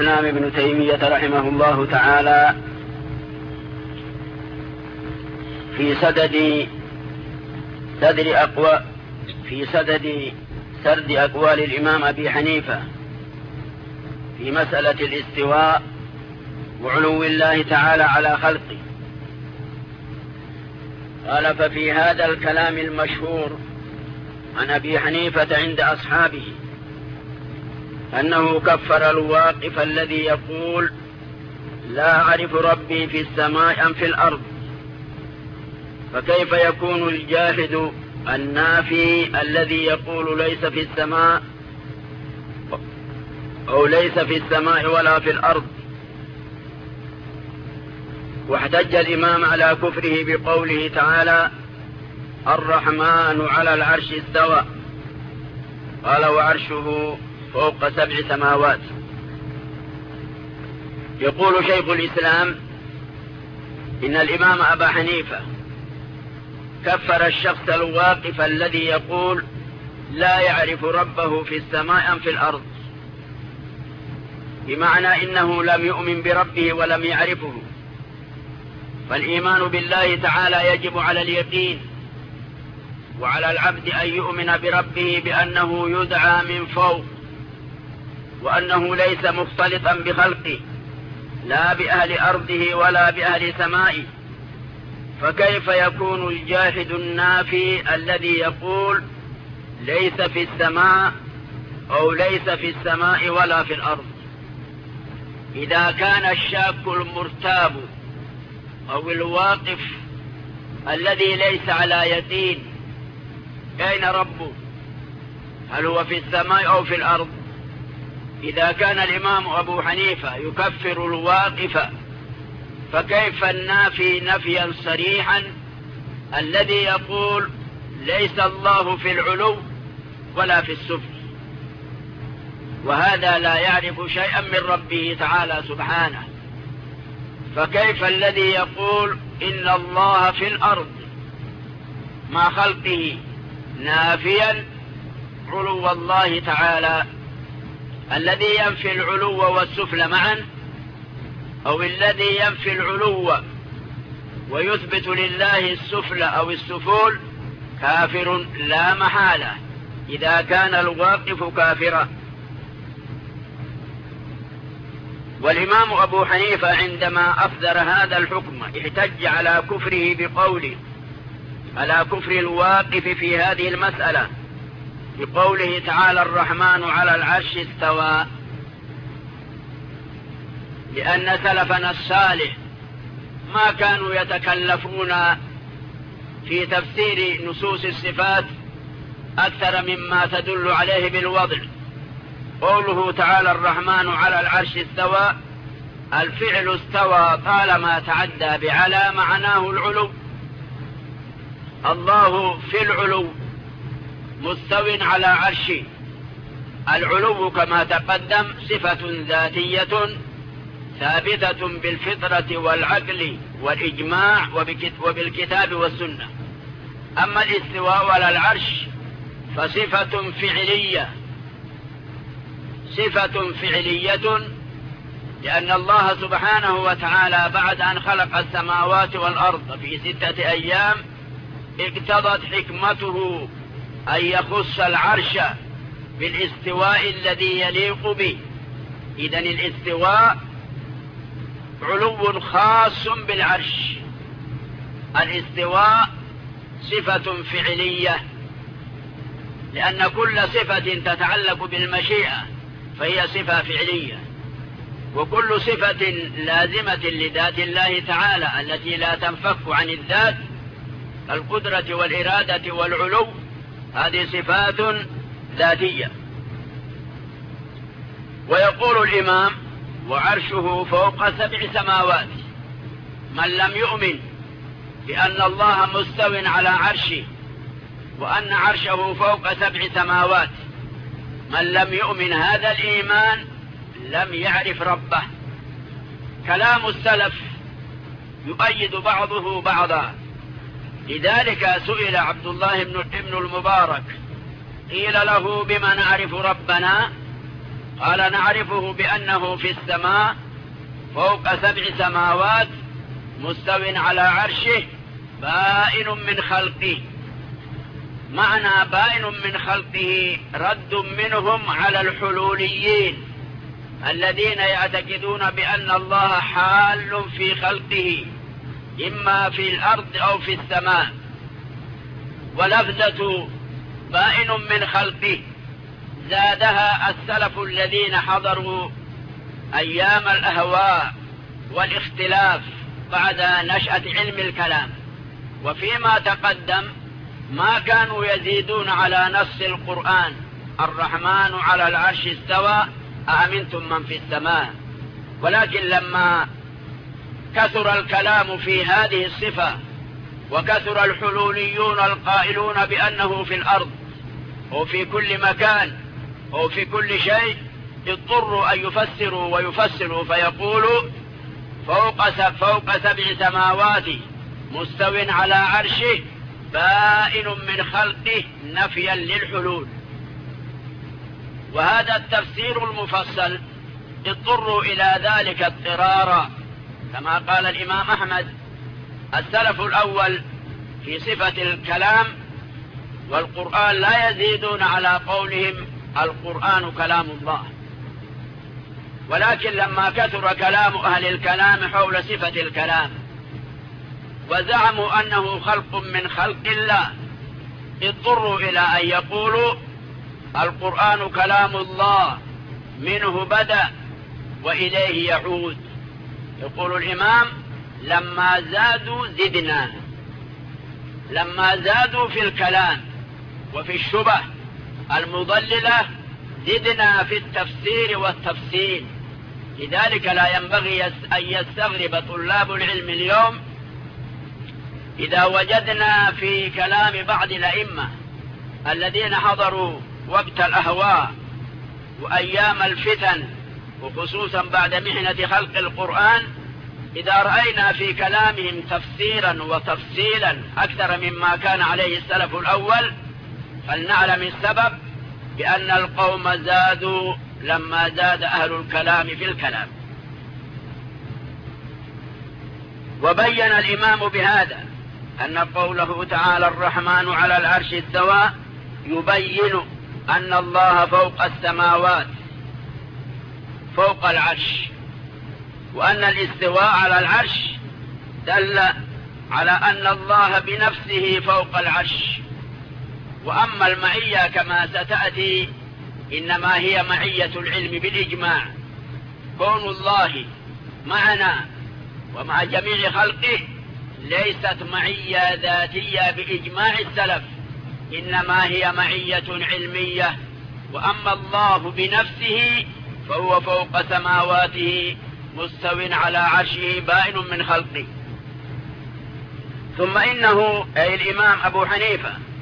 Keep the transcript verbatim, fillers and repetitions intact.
الإمام ابن تيمية رحمه الله تعالى في سدد سدد أقوى في سدد سرد أقوال الإمام أبي حنيفة في مسألة الاستواء وعلو الله تعالى على خلقه. قال: ففي هذا الكلام المشهور عن أبي حنيفة عند أصحابه أنه كفر الواقف الذي يقول: لا أعرف ربي في السماء أم في الأرض، فكيف يكون الجاحد النافي الذي يقول ليس في السماء أو ليس في السماء ولا في الأرض؟ واحتج الإمام على كفره بقوله تعالى: الرحمن على العرش استوى. قال: وعرشه فوق سبع سماوات. يقول شيخ الإسلام إن الإمام أبا حنيفة كفر الشخص الواقف الذي يقول لا يعرف ربه في السماء أم في الأرض، بمعنى إنه لم يؤمن بربه ولم يعرفه. فالإيمان بالله تعالى يجب على اليقين، وعلى العبد أن يؤمن بربه بأنه يدعى من فوق، وأنه ليس مختلطا بخلقه، لا بأهل أرضه ولا بأهل سمائه. فكيف يكون الجاحد النافي الذي يقول ليس في السماء أو ليس في السماء ولا في الأرض؟ إذا كان الشاك المرتاب أو الواقف الذي ليس على يقين أين ربه، هل هو في السماء أو في الأرض؟ إذا كان الإمام أبو حنيفة يكفر الواقف، فكيف النافي نفيا صريحا الذي يقول ليس الله في العلو ولا في السفل، وهذا لا يعرف شيئا من ربه تعالى سبحانه؟ فكيف الذي يقول إن الله في الأرض مع خلقه نافيا علو الله تعالى، الذي ينفي العلو والسفل معا، أو الذي ينفي العلو ويثبت لله السفل أو السفول، كافر لا محالة إذا كان الواقف كافرا. والإمام أبو حنيفة عندما أصدر هذا الحكم احتج على كفره بقوله، على كفر الواقف في هذه المسألة بقوله تعالى: الرحمن على العرش استوى، لأن سلفنا الصالح ما كانوا يتكلفون في تفسير نصوص الصفات أكثر مما تدل عليه بالوضع. قوله تعالى: الرحمن على العرش استوى، الفعل استوى طالما تعدى بعلى معناه العلو. الله في العلو مستو على عرشه. العلو كما تقدم صفة ذاتية ثابتة بالفطرة والعقل والإجماع وبالكتاب والسنة. أما الاستواء على العرش فصفة فعلية، صفة فعلية لأن الله سبحانه وتعالى بعد أن خلق السماوات والأرض في ستة أيام اقتضت حكمته أن يخص العرش بالاستواء الذي يليق به. إذن الاستواء علو خاص بالعرش. الاستواء صفة فعلية، لأن كل صفة تتعلق بالمشيئة فهي صفة فعلية، وكل صفة لازمة لذات الله تعالى التي لا تنفك عن الذات، القدرة والإرادة والعلو، هذه صفات ذاتية. ويقول الإمام: وعرشه فوق سبع سماوات. من لم يؤمن بأن الله مستو على عرشه وأن عرشه فوق سبع سماوات، من لم يؤمن هذا الإيمان لم يعرف ربه. كلام السلف يؤيد بعضه بعضا. لذلك سئل عبد الله بن المبارك، قيل له: بما نعرف ربنا؟ قال نعرفه بأنه في السماء فوق سبع سماوات مستو على عرشه بائن من خلقه. معنى بائن من خلقه رد منهم على الحلوليين الذين يعتقدون بأن الله حال في خلقه إما في الأرض أو في السماء. ولفظة بائن من خلقه زادها السلف الذين حضروا أيام الأهواء والاختلاف بعد نشأة علم الكلام، وفيما تقدم ما كانوا يزيدون على نص القرآن الرحمن على العرش استوى أأمنتم من في السماء، ولكن لما كثر الكلام في هذه الصفة وكثر الحلوليون القائلون بأنه في الأرض وفي كل مكان وفي كل شيء اضطروا أن يفسروا ويفسروا فيقولوا فوق فوق سبع سماوات مستو على عرشه بائن من خلقه نفيا للحلول. وهذا التفسير المفصل اضطروا إلى ذلك اضطرارا، كما قال الإمام أحمد السلف الأول في صفة الكلام والقرآن لا يزيدون على قولهم القرآن كلام الله، ولكن لما كثر كلام أهل الكلام حول صفة الكلام وزعموا أنه خلق من خلق الله اضطروا إلى أن يقولوا القرآن كلام الله منه بدأ وإليه يعود. يقول الإمام لما زادوا زدنا، لما زادوا في الكلام وفي الشبه المضللة زدنا في التفسير والتفصيل. لذلك لا ينبغي أن يستغرب طلاب العلم اليوم إذا وجدنا في كلام بعض الأئمة الذين حضروا وقت الأهواء وأيام الفتن وخصوصا بعد محنة خلق القرآن، إذا رأينا في كلامهم تفسيرا وتفصيلا أكثر مما كان عليه السلف الأول فلنعلم السبب بأن القوم زادوا لما زاد أهل الكلام في الكلام. وبين الإمام بهذا أن قوله تعالى الرحمن على العرش استوى يبين أن الله فوق السماوات فوق العرش، وأن الاستواء على العرش دل على أن الله بنفسه فوق العرش. وأما المعية كما ستأتي إنما هي معية العلم بالإجماع، كون الله معنا ومع جميع خلقه ليست معية ذاتية بإجماع السلف، إنما هي معية علمية. وأما الله بنفسه فهو فوق سماواته مستو على عرشه بائن من خلقه. ثم إنه أي الإمام أبو حنيفة